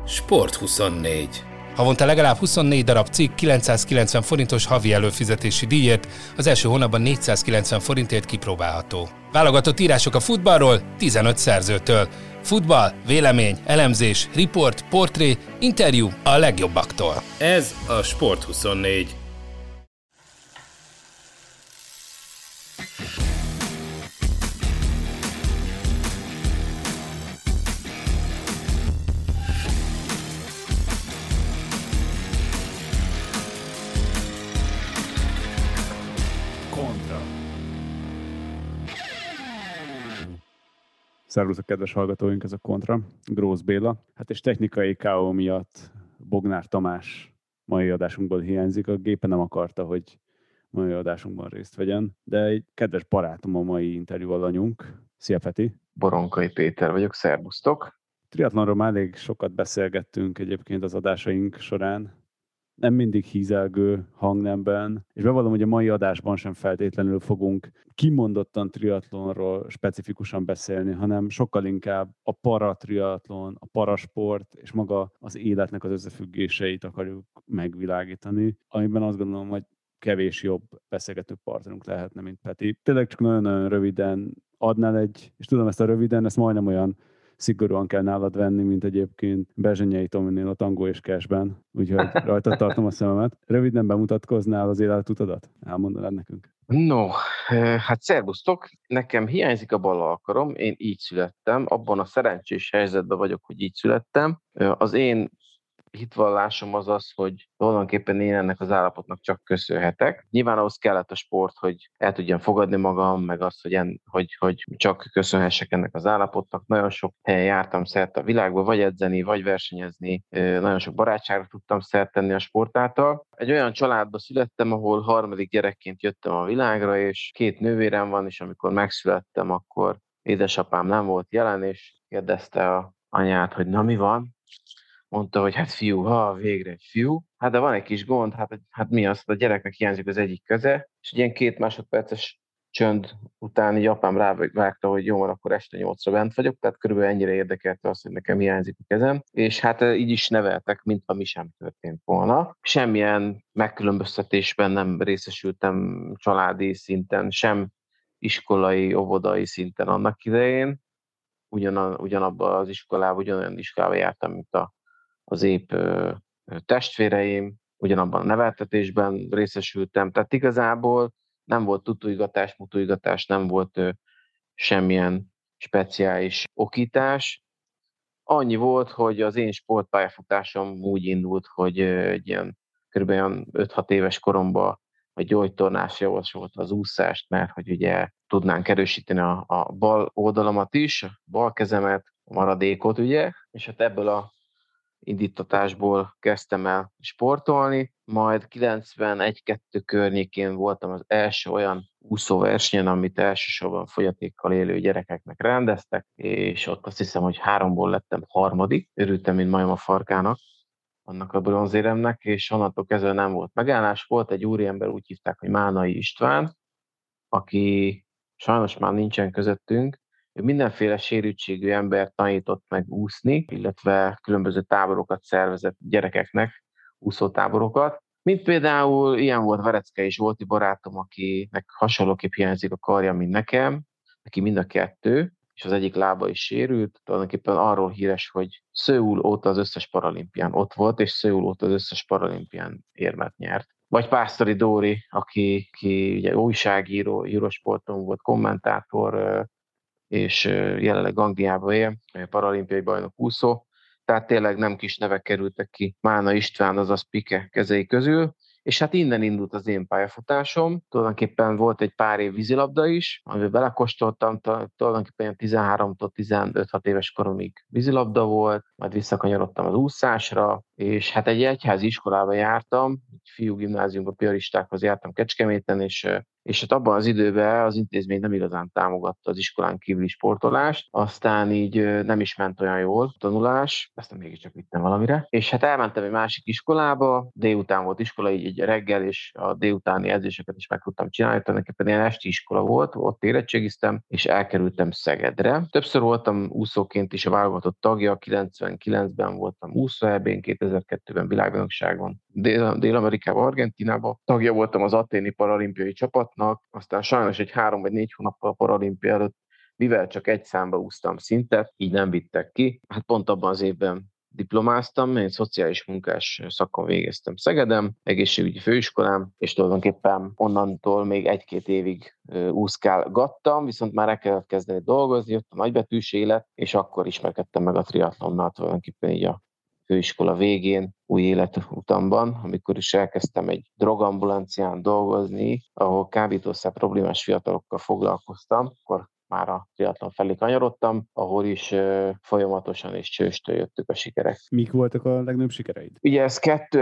Sport24. Havonta legalább 24 darab cikk 990 forintos havi előfizetési díjért, az első hónapban 490 forintért kipróbálható. Válogatott írások a futballról 15 szerzőtől. Futball, vélemény, elemzés, riport, portré, interjú a legjobbaktól. Ez a Sport24. Szervusztok, kedves hallgatóink, ez a Kontra, Grósz Béla. Hát és technikai KO miatt Bognár Tamás mai adásunkból hiányzik. A gépe nem akarta, hogy mai adásunkban részt vegyen, de egy kedves barátom a mai interjú alanyunk. Szia, Peti! Boronkai Péter vagyok, szervusztok! Triatlonról már elég sokat beszélgettünk egyébként az adásaink során. Nem mindig hízelgő hangnemben, és bevallom, hogy a mai adásban sem feltétlenül fogunk kimondottan triatlonról specifikusan beszélni, hanem sokkal inkább a paratriatlon, a parasport és maga az életnek az összefüggéseit akarjuk megvilágítani, amiben azt gondolom, hogy kevés jobb beszélgető partnerünk lehetne, mint Peti. Tényleg csak nagyon-nagyon röviden adnál és tudom ezt a röviden, ezt majdnem olyan szigorúan kell nálad venni, mint egyébként Bezsenyei Tominél a Tangó és Cashben, úgyhogy rajta tartom a szememet. Röviden bemutatkoznál az életutadat? Elmondanád nekünk? No, hát szervusztok! Nekem hiányzik a bal alkarom, én így születtem, abban a szerencsés helyzetben vagyok, hogy így születtem. Az én hitvallásom az az, hogy tulajdonképpen én ennek az állapotnak csak köszönhetek. Nyilván ahhoz kellett a sport, hogy el tudjam fogadni magam, meg azt, hogy csak köszönhessek ennek az állapotnak. Nagyon sok helyen jártam szert a világba, vagy edzeni, vagy versenyezni. Nagyon sok barátságra tudtam szert tenni a sport által. Egy olyan családba születtem, ahol harmadik gyerekként jöttem a világra, és 2 nővérem van, és amikor megszülettem, akkor édesapám nem volt jelen, és kérdezte a anyát, hogy na mi van? Mondta, hogy hát fiú, végre egy fiú. Hát de van egy kis gond, hát mi az, a gyereknek hiányzik az egyik keze, és egy ilyen 2 másodperces csönd után így apám rávágta, hogy jó, akkor este 8-ra bent vagyok, tehát körülbelül ennyire érdekelte az, hogy nekem hiányzik a kezem, és hát így is neveltek, mintha mi sem történt volna. Semmilyen megkülönböztetésben nem részesültem családi szinten, sem iskolai, óvodai szinten annak idején. Ugyanabban az iskolában, ugyanolyan iskolába jártam, mint az épp testvéreim, ugyanabban a neveltetésben részesültem, tehát igazából nem volt tutujgatás, mutujgatás, nem volt semmilyen speciális okítás. Annyi volt, hogy az én sportpályafutásom úgy indult, hogy egy ilyen kb. 5-6 éves koromban a gyógytornás javasolta az úszást, mert hogy ugye tudnánk erősíteni a bal oldalamat is, a bal kezemet, a maradékot, ugye, és hát ebből a indítatásból kezdtem el sportolni, majd 91-2 környékén voltam az első olyan úszóversenyen, amit elsősorban fogyatékkal élő gyerekeknek rendeztek, és ott azt hiszem, hogy 3-ból lettem harmadik, örültem, mint majom a farkának, annak a bronzéremnek, és onnantól kezdve nem volt megállás. Volt egy úriember, úgy hívták, hogy Mánai István, aki sajnos már nincsen közöttünk. Ő mindenféle sérültségű embert tanított meg úszni, illetve különböző táborokat szervezett gyerekeknek, úszótáborokat. Mint például ilyen volt Vereckei Zsolti barátom, akinek hasonlóképp hiányzik a karja, mint nekem, neki mind a 2, és az egyik lába is sérült. Tulajdonképpen arról híres, hogy Szöul óta az összes paralimpián ott volt, és Szöul óta az összes paralimpián érmet nyert. Vagy Pásztori Dóri, aki ugye újságíró, Eurosporton volt kommentátor, és jelenleg Angliában él, paralimpiai bajnok úszó. Tehát tényleg nem kis nevek kerültek ki Mána István, azaz Pike kezei közül, és hát innen indult az én pályafutásom. Tulajdonképpen volt egy pár év vízilabda is, amiben belekóstoltam, tulajdonképpen 13-tól 15-6 éves koromig vízilabda volt, majd visszakanyarodtam az úszásra, és hát egy egyházi iskolába jártam, egy fiú gimnáziumban, piaristákhoz jártam Kecskeméten, és és hát abban az időben az intézmény nem igazán támogatta az iskolán kívüli sportolást, aztán így nem is ment olyan jól a tanulás, aztán mégiscsak vittem valamire, és hát elmentem egy másik iskolába, délután volt iskola, így egy reggel, és a délutáni edzéseket is meg tudtam csinálni, tulajdonképpen ilyen esti iskola volt, ott érettségiztem, és elkerültem Szegedre. Többször voltam úszóként is a válogatott tagja, 99-ben voltam úszó-EB-n, 2002-ben világbajnokságon, Dél-Amerikában, Argentínában. Tagja voltam az athéni paralimpiai csapatnak, aztán sajnos egy 3 vagy 4 hónappal a paralimpia előtt, mivel csak egy számba úsztam szintet, így nem vittek ki. Hát pont abban az évben diplomáztam, én szociális munkás szakon végeztem Szegeden, egészségügyi főiskolán, és tulajdonképpen onnantól még 1-2 évig úszkálgattam, viszont már el kellett kezdeni dolgozni, jött a nagybetűs élet, és akkor ismerkedtem meg a triatlonnal tulajdonképpen így a főiskola végén, új életutamban, amikor is elkezdtem egy drogambulancián dolgozni, ahol kábítószer problémás fiatalokkal foglalkoztam, akkor már a triatlon felé kanyarodtam, ahol is folyamatosan és csőstől jöttük a sikerek. Mik voltak a legnagyobb sikereid? Ugye ez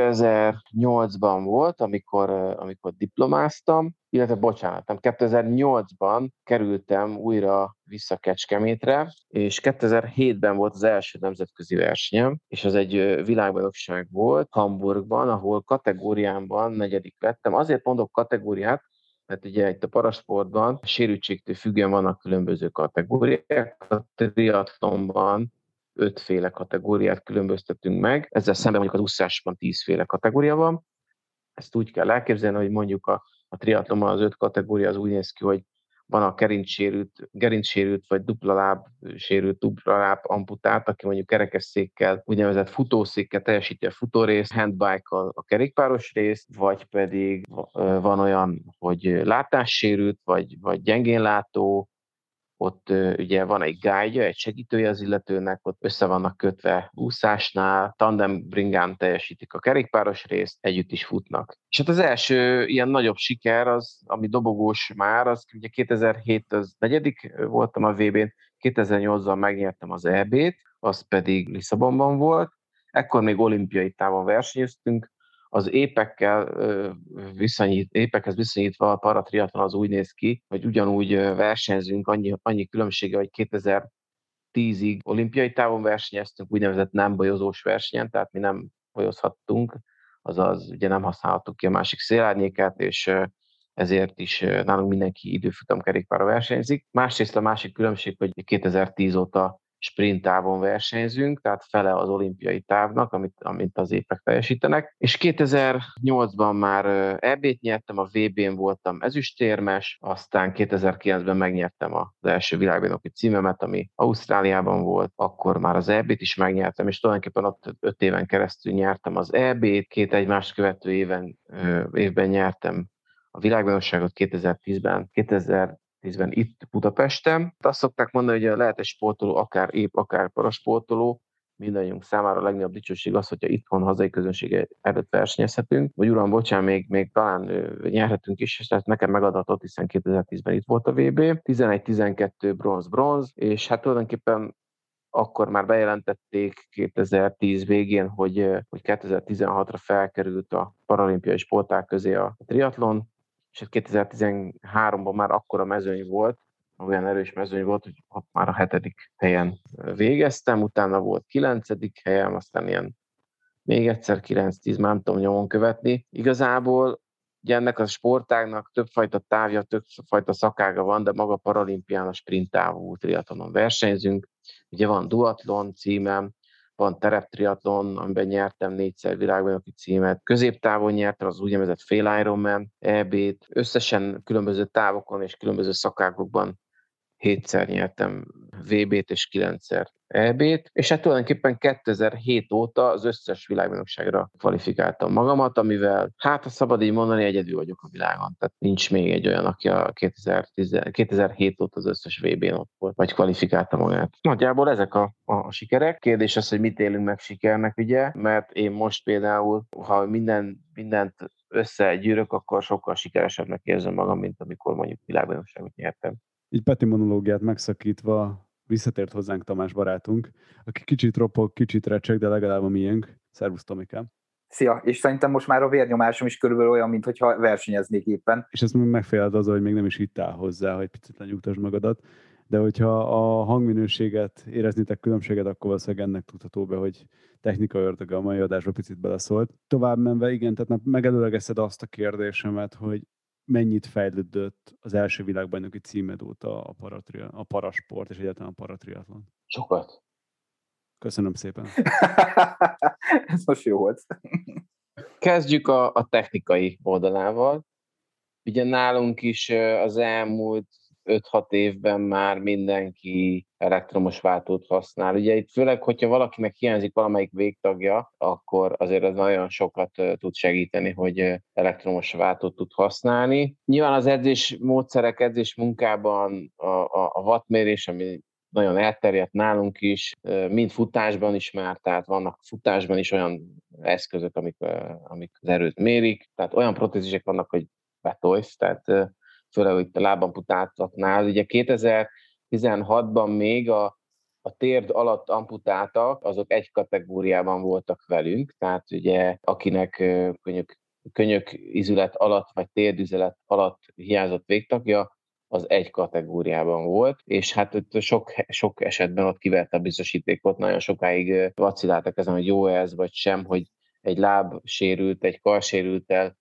2008-ban volt, amikor diplomáztam, illetve bocsánat, 2008-ban kerültem újra vissza Kecskemétre, és 2007-ben volt az első nemzetközi versenyem, és az egy világbajnokság volt Hamburgban, ahol kategóriámban 4. lettem. Azért mondok kategóriát, mert ugye itt a parasportban sérültségtől függően vannak különböző kategóriák, a triatlonban 5 féle kategóriát különböztetünk meg, ezzel szemben mondjuk az úszásban 10 féle kategória van. Ezt úgy kell elképzelni, hogy mondjuk a triatlonban az 5 kategória az úgy néz ki, hogy van a gerincsérült vagy dupla láb amputált, aki mondjuk kerekesszékkel, úgynevezett futószékkel teljesíti a futórészt, handbike-kal a kerékpáros részt, vagy pedig van olyan, hogy látássérült, vagy gyengén látó, ott ugye van egy guide, egy segítője az illetőnek, ott össze vannak kötve úszásnál, tandem bringán teljesítik a kerékpáros részt, együtt is futnak. És hát az első ilyen nagyobb siker, az, ami dobogós már, az ugye 2007 az 4. voltam a VB-n, 2008-ban megnyertem az EB-t, az pedig Lisszabonban volt, ekkor még olimpiai távon versenyeztünk, az épekhez viszonyítva a paratriatlon az úgy néz ki, hogy ugyanúgy versenyzünk, annyi különbsége, hogy 2010-ig olimpiai távon versenyeztünk, úgynevezett nem bolyozós versenyen, tehát mi nem bolyozhattunk, azaz ugye nem használhattuk ki a másik szélárnyékát, és ezért is nálunk mindenki időfutamkerékpárra versenyzik. Másrészt a másik különbség, hogy 2010 óta sprint távon versenyzünk, tehát fele az olimpiai távnak, amit az épek teljesítenek. És 2008-ban már EB-t nyertem, a VB-n voltam ezüstérmes, aztán 2009-ben megnyertem az első világbajnoki címemet, ami Ausztráliában volt, akkor már az EB-t is megnyertem, és tulajdonképpen ott 5 éven keresztül nyertem az EB-t, 2 egymást követő évben nyertem a világbajnokságot 2010-ben itt Budapesten. Azt szokták mondani, hogy lehet egy sportoló, akár ép, akár parasportoló, mindannyiunk számára a legnagyobb dicsőség az, hogyha itthon hazai közönség előtt versenyezhetünk, vagy uram, bocsán, még talán nyerhetünk is, és tehát nekem megadatott, hiszen 2010-ben itt volt a VB, 11-12 bronz, és hát tulajdonképpen akkor már bejelentették 2010 végén, hogy 2016-ra felkerült a paralimpiai sportág közé a triatlon, és 2013-ban már akkora mezőny volt, olyan erős mezőny volt, hogy már a 7. helyen végeztem, utána volt 9. helyem, aztán ilyen még egyszer 9-10, már nem tudom nyomon követni. Igazából ugye ennek a sportágnak többfajta távja, többfajta szakága van, de maga paralimpián a sprint távú triatlonon versenyzünk. Ugye van duatlon címem, van tereptriatlon, amiben nyertem 4-szer világbajnoki címet. Középtávon nyertem az úgynevezett fél Ironman EB-t. Összesen különböző távokon és különböző szakágokban 7-szer nyertem VB-t és 9-szer EB-t, és hát tulajdonképpen 2007 óta az összes világbajnokságra kvalifikáltam magamat, amivel, hát ha szabad így mondani, egyedül vagyok a világon. Tehát nincs még egy olyan, aki a 2007 óta az összes VB-n ott volt, vagy kvalifikálta magát. Nagyjából ezek a sikerek. Kérdés az, hogy mit élünk meg sikernek, ugye? Mert én most például, ha mindent összegyűrök, akkor sokkal sikeresebbnek érzem magam, mint amikor mondjuk világbajnokságot nyertem. Így Peti monológiát megszakítva visszatért hozzánk Tamás barátunk, aki kicsit ropog, kicsit recseg, de legalább a miénk. Szervusz, Tomikám! Szia, és szerintem most már a vérnyomásom is körülbelül olyan, mintha versenyeznék éppen. És ezt megféled azzal, hogy még nem is hittál hozzá, hogy picit lenyugtasd magadat, de hogyha a hangminőséget éreznétek különbséget, akkor valószínűleg ennek tudható be, hogy technika ördöge a mai adásba picit beleszólt. Tovább menve, igen, tehát megelőlegezted azt a kérdésemet, hogy mennyit fejlődött az első világbajnoki címed óta a parasport, és egyáltalán a paratriatlon? Sokat. Köszönöm szépen. Ez most jó volt. Kezdjük a technikai oldalával. Ugye nálunk is az elmúlt 5-6 évben már mindenki elektromos váltót használ. Ugye itt főleg, hogyha valakinek hiányzik valamelyik végtagja, akkor azért ez nagyon sokat tud segíteni, hogy elektromos váltót tud használni. Nyilván az edzés módszerek, edzés munkában a wattmérés, ami nagyon elterjedt nálunk is, mind futásban is már, tehát vannak futásban is olyan eszközök, amik az erőt mérik, tehát olyan protézisek vannak, hogy betolsz, tehát főleg itt a lábamputáltaknál. Ugye 2016-ban még a térd alatt amputáltak, azok egy kategóriában voltak velünk, tehát ugye akinek könyökizület alatt vagy térdüzelet alatt hiányzott végtagja, az egy kategóriában volt, és hát ott sok esetben ott kivette a biztosítékot, nagyon sokáig vaciláltak ezen, hogy jó ez vagy sem, hogy egy láb sérült, egy kar sérülttel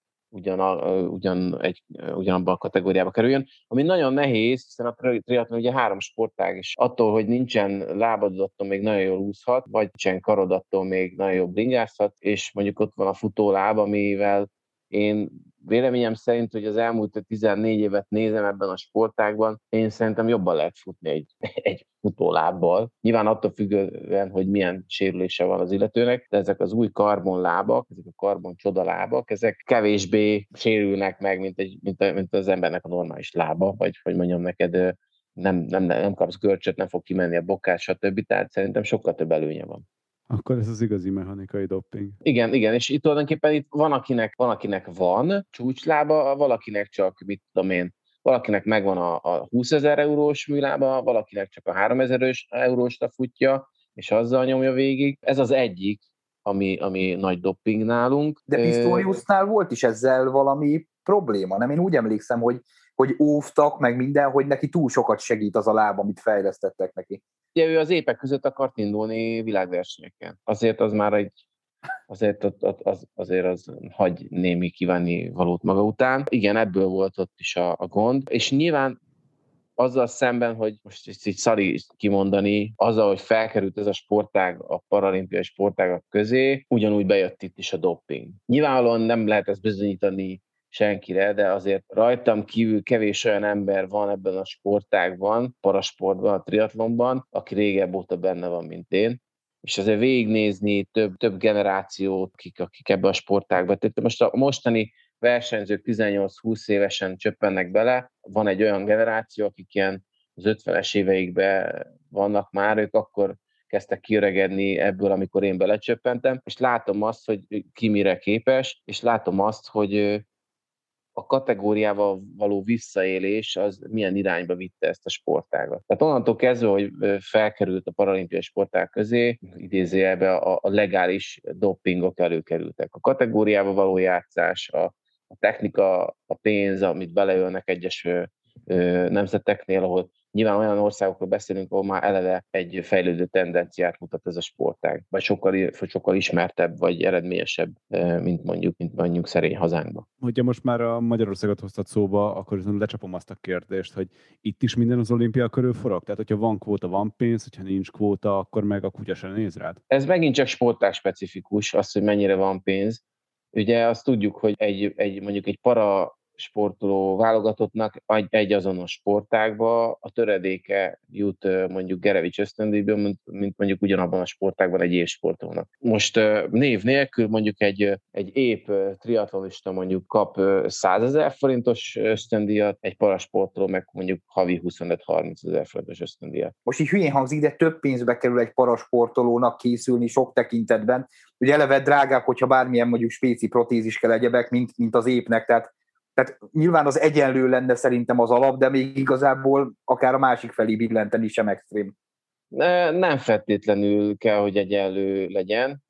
ugyanabban a kategóriába kerüljön, ami nagyon nehéz, hiszen a triatlon ugye 3 sportág, és attól, hogy nincsen lábad, attól még nagyon jól úszhat, vagy nincsen karod, attól még nagyon jól bringázhat, és mondjuk ott van a futóláb, amivel én véleményem szerint, hogy az elmúlt 14 évet nézem ebben a sportágban, én szerintem jobban lehet futni egy futólábbal. Nyilván attól függően, hogy milyen sérülése van az illetőnek, de ezek az új karbonlábak, ezek a karbon csodalábak, ezek kevésbé sérülnek meg, mint az embernek a normális lába, vagy hogy mondjam neked, nem kapsz görcsöt, nem fog kimenni a bokát, stb. Tehát szerintem sokkal több előnye van. Akkor ez az igazi mechanikai doping. Igen, és itt tulajdonképpen itt van, akinek van csúcslába, valakinek csak, mit tudom én, valakinek megvan a 20 000 eurós műlába, valakinek csak a 3 000 eurósra futja, és azzal nyomja végig. Ez az egyik, ami nagy doping nálunk. De Pistoriusnál volt is ezzel valami probléma, nem? Én úgy emlékszem, hogy óvtak meg minden, hogy neki túl sokat segít az a láb, amit fejlesztettek neki. Ugye ő az épek között akart indulni világversenyeken. Azért az már azért az hagy némi kívánni valót maga után. Igen, ebből volt ott is a gond. És nyilván azzal szemben, hogy most ezt így szari kimondani, azzal, hogy felkerült ez a sportág a paralimpiai sportágak közé, ugyanúgy bejött itt is a doping. Nyilvánvalóan nem lehet ezt bizonyítani senkire, de azért rajtam kívül kevés olyan ember van ebben a sportágban, parasportban, a triatlonban, aki régebb óta benne van, mint én. És azért végignézni több generációt, akik ebbe a sportágba. Tehát most a mostani versenyzők 18-20 évesen csöppennek bele, van egy olyan generáció, akik ilyen az 50-es éveikben vannak már, ők akkor kezdtek kiöregedni ebből, amikor én belecsöppentem, és látom azt, hogy ki mire képes, és látom azt, hogy a kategóriával való visszaélés az milyen irányba vitte ezt a sportágat. Tehát onnantól kezdve, hogy felkerült a paralimpiai sportág közé, idézőjelbe a legális dopingok előkerültek. A kategóriával való játszás, a technika, a pénz, amit beleölnek egyes nemzeteknél, ahol nyilván olyan országokról beszélünk, ahol már eleve egy fejlődő tendenciát mutat ez a sportág, vagy sokkal ismertebb, vagy eredményesebb, mint mondjuk szerény hazánkban. Hogyha most már a Magyarországot hoztad szóba, akkor lecsapom azt a kérdést, hogy itt is minden az olimpia körül forog? Tehát, hogyha van kvóta, van pénz, hogyha nincs kvóta, akkor meg a kutya sem néz rád? Ez megint csak sportág specifikus, az, hogy mennyire van pénz. Ugye azt tudjuk, hogy mondjuk egy para sportoló válogatottnak egy azonos sportágba a töredéke jut mondjuk Gerevics ösztöndíjből, mint mondjuk ugyanabban a sportágban egy évsportolónak. Most név nélkül mondjuk egy épp triatlonista mondjuk kap 100 000 forintos ösztöndíjat, egy parasportoló meg mondjuk havi 25-30 000 forintos ösztöndíjat. Most így hülyén hangzik, de több pénzbe kerül egy parasportolónak készülni sok tekintetben. Ugye eleve drágább, hogyha bármilyen mondjuk spéci protézis kell egyebek, mint az épnek, tehát nyilván az egyenlő lenne szerintem az alap, de még igazából akár a másik felé billenteni sem extrém. Nem feltétlenül kell, hogy egyenlő legyen.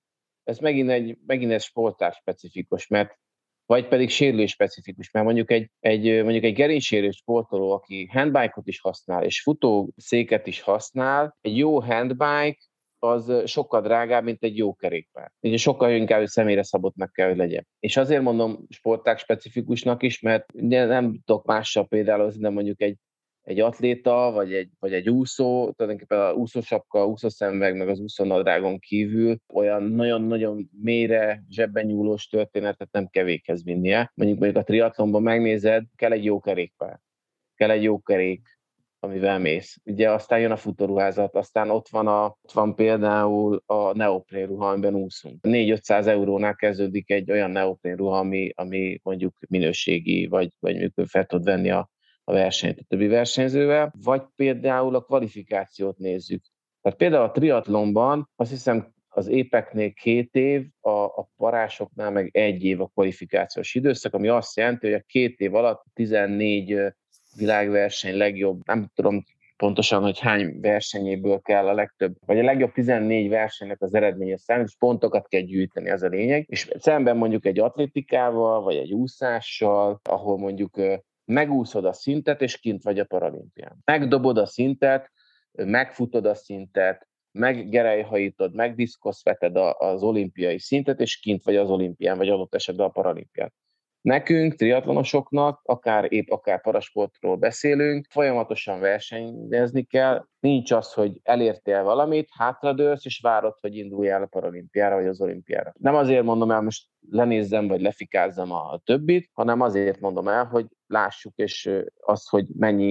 ez megint egy sportág specifikus, mert vagy pedig sérülés specifikus, mert mondjuk egy gerincsérő sportoló, aki handbike-ot is használ, és futószéket is használ, egy jó handbike az sokkal drágább, mint egy jó kerékpár. Ugye sokkal inkább személyre szabottnak kell, hogy legyen. És azért mondom sportág specifikusnak is, mert nem tudok mással például, de mondjuk egy atléta, vagy egy úszó, tulajdonképpen a úszósapka, úszószemüveg, meg az úszónadrágon kívül olyan nagyon-nagyon mélyre, zsebben nyúlós történetet nem kell véghez vinnie. Mondjuk a triatlonban megnézed, kell egy jó kerékpár, kell egy jó kerék, amivel mész. Ugye aztán jön a futóruházat, aztán ott van például a neoprénruha, amiben úszunk. 400-500 eurónál kezdődik egy olyan neoprénruha, ami mondjuk minőségi, vagy mondjuk fel tud venni a versenyt a többi versenyzővel, vagy például a kvalifikációt nézzük. Tehát például a triatlonban azt hiszem az épeknél 2 év, a parásoknál meg 1 év a kvalifikációs időszak, ami azt jelenti, hogy a 2 év alatt 14 világverseny legjobb, nem tudom pontosan, hogy hány versenyéből kell a legtöbb, vagy a legjobb 14 versenynek az eredménye számít, és pontokat kell gyűjteni, ez a lényeg. És szemben mondjuk egy atlétikával, vagy egy úszással, ahol mondjuk megúszod a szintet, és kint vagy a paralimpián. Megdobod a szintet, megfutod a szintet, meggerelyhajítod, megdiszkoszveted az olimpiai szintet, és kint vagy az olimpián, vagy adott esetben a paralimpián. Nekünk, triatlonosoknak, akár parasportról beszélünk, folyamatosan versenyezni kell. Nincs az, hogy elértél valamit, hátradőlsz, és várod, hogy induljál a paralimpiára, vagy az olimpiára. Nem azért mondom el, most lenézzem, vagy lefikázzam a többit, hanem azért mondom el, hogy lássuk, és az, hogy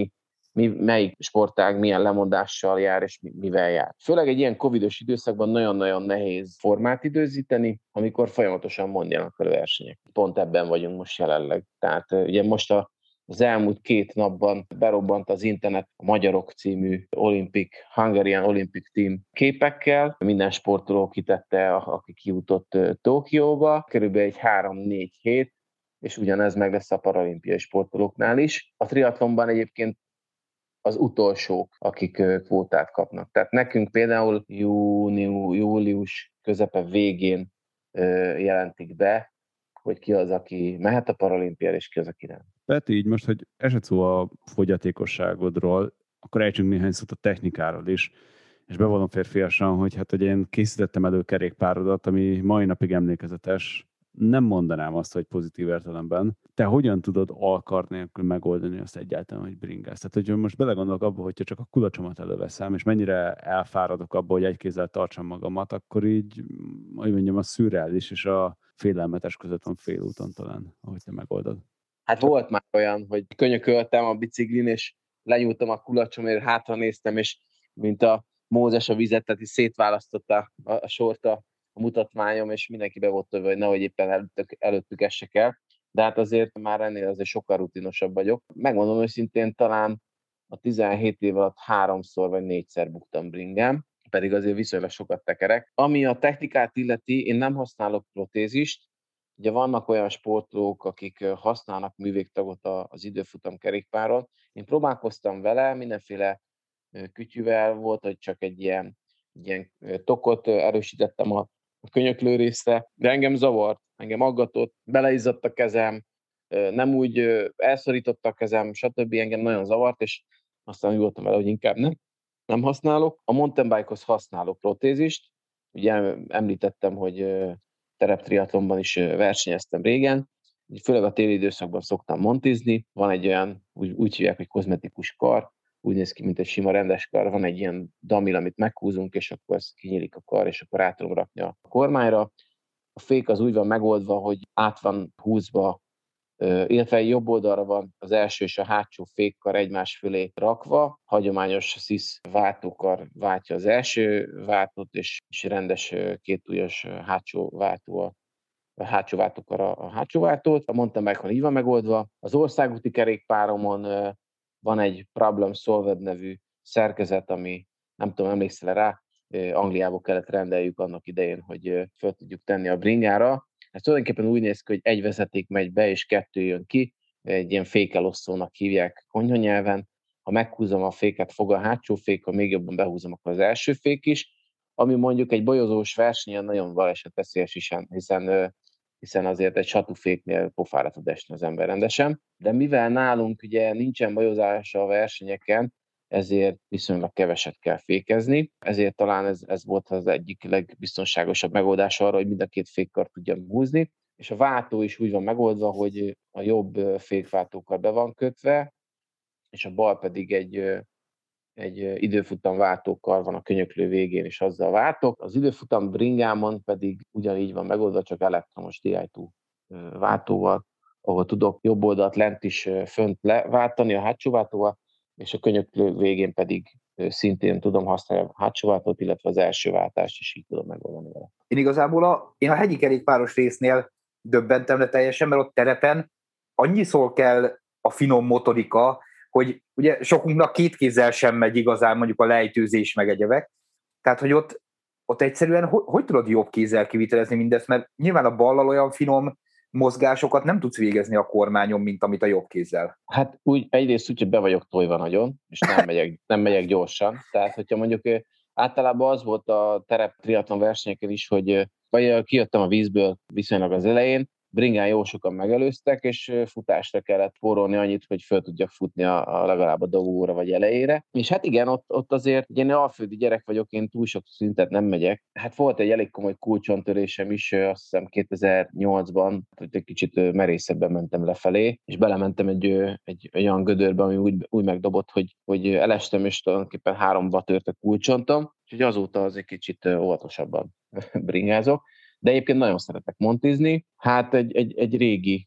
melyik sportág milyen lemondással jár, és mivel jár. Főleg egy ilyen covidos időszakban nagyon-nagyon nehéz formát időzíteni, amikor folyamatosan mondjanak a versenyek. Pont ebben vagyunk most jelenleg. Tehát ugye most az elmúlt 2 napban berobbant az internet a Magyarok című Hungarian Olympic Team képekkel. Minden sportoló kitette, aki kijutott Tokióba. Körülbelül egy 3-4 hét, és ugyanez meg lesz a paralimpiai sportolóknál is. A triatlonban egyébként az utolsók, akik kvótát kapnak. Tehát nekünk például július közepe végén jelentik be, hogy ki az, aki mehet a paralimpiára, és ki az, aki nem. Peti, így most, hogy esett szó a fogyatékosságodról, akkor ejtsünk néhány szót a technikáról is, és bevallom férfiasan, hogy én készítettem elő kerékpárodat, ami mai napig emlékezetes. Nem mondanám azt, hogy pozitív értelemben. Te hogyan tudod alkar nélkül megoldani azt egyáltalán, hogy bringázz? Tehát, hogy most belegondolok abba, hogyha csak a kulacsomat előveszem, és mennyire elfáradok abba, hogy egy kézzel tartsam magamat, akkor így, hogy mondjam, a szürreális és a félelmetes között van félúton talán, ahogy te megoldod. Hát volt már olyan, hogy könyököltem a biciklin, és lenyúltam a kulacsomért, hátra néztem, és mint a Mózes a vizet, tehát is szétválasztotta a sort a mutatványom, és mindenki be volt tövő, hogy nehogy éppen előttük essek el. De hát azért már ennél azért sokkal rutinosabb vagyok. Megmondom őszintén, talán a 17 év alatt 3-szor vagy 4-szer buktam bringám, pedig azért viszonylag sokat tekerek. Ami a technikát illeti, én nem használok protézist. Ugye vannak olyan sportolók, akik használnak művégtagot az időfutam kerékpáron. Én próbálkoztam vele, mindenféle kütyüvel, volt, hogy csak egy ilyen tokot erősítettem a könyöklő részre, de engem zavart, engem aggatott, beleizzadt a kezem, nem úgy elszorította a kezem, stb. Engem nagyon zavart, és aztán úgy voltam vele, hogy inkább nem használok. A mountain bike-hoz használok protézist, ugye említettem, hogy tereptriatlonban is versenyeztem régen, főleg a téli időszakban szoktam montizni, van egy olyan, úgy hívják, hogy kozmetikus kar, úgy néz ki, mint egy sima rendes kar, van egy ilyen damil, amit meghúzunk, és akkor ez kinyílik a kar, és akkor át tudom rakni a kormányra. A fék az úgy van megoldva, hogy át van húzva, illetve jobb oldalra van az első és a hátsó fékkar egymás fölé rakva. Hagyományos SZISZ váltókar váltja az első váltót, és rendes kétujjas hátsó váltó a hátsó váltókar a hátsó váltót. A mountain bike-on így van megoldva. Az országúti kerékpáromon van egy Problem Solved nevű szerkezet, ami nem tudom, emlékszel rá, Angliából kellett rendeljük annak idején, hogy föl tudjuk tenni a bringára. Ez tulajdonképpen úgy néz ki, hogy egy vezeték megy be, és 2 jön ki, egy ilyen fékelosztónak hívják konyhanyelven. Ha meghúzom a féket, fog a hátsó fék, ha még jobban behúzom, akkor az első fék is. ami mondjuk egy bolyozós versenyen nagyon balesetveszélyes is, hiszen azért egy satúféknél pofára tud esni az ember rendesen. De mivel nálunk ugye nincsen bolyozása a versenyeken, ezért viszonylag keveset kell fékezni, ezért talán ez volt az egyik legbiztonságosabb megoldás arra, hogy mind a két fékkart tudjam húzni, és a váltó is úgy van megoldva, hogy a jobb fékváltókkal be van kötve, és a bal pedig egy időfutam váltókkal van a könyöklő végén, és azzal váltok. Az időfutam bringámon pedig ugyanígy van megoldva, csak elektromos Di2 váltóval, ahol tudok jobb oldalt lent is fönt leváltani a hátsó váltóval, és a könyöklő végén pedig szintén tudom használni a hátsó váltót, illetve az első váltást is így tudom megoldani vele. Én igazából én a hegyi kerékpáros résznél döbbentem le teljesen, mert ott terepen annyiszor kell a finom motorika, hogy ugye sokunknak két kézzel sem megy igazán mondjuk a lejtőzés meg egyebek. Tehát, hogy ott egyszerűen hogy tudod jobb kézzel kivitelezni mindezt, mert nyilván a ballal olyan finom mozgásokat nem tudsz végezni a kormányon, mint amit a jobb kézzel. Hát egyrészt úgy, hogy be vagyok tojva nagyon, és nem megyek gyorsan. Tehát, hogyha mondjuk általában az volt a terep triatlon versenyeken is, hogy kijöttem a vízből viszonylag az elején, bringán jó sokan megelőztek, és futásra kellett forrolni annyit, hogy föl tudjak futni legalább a dobóra vagy elejére. És hát igen, ott azért, ugye én alföldi gyerek vagyok, én túl sok szintet nem megyek. Hát volt egy elég komoly kulcsontörésem is, azt hiszem 2008-ban, hogy egy kicsit merészebben mentem lefelé, és belementem egy olyan gödörbe, ami úgy megdobott, hogy elestem, és tulajdonképpen 3-ba tört a kulcsontom, úgyhogy azóta az egy kicsit óvatosabban bringázok. De egyébként nagyon szeretek montizni. Hát egy régi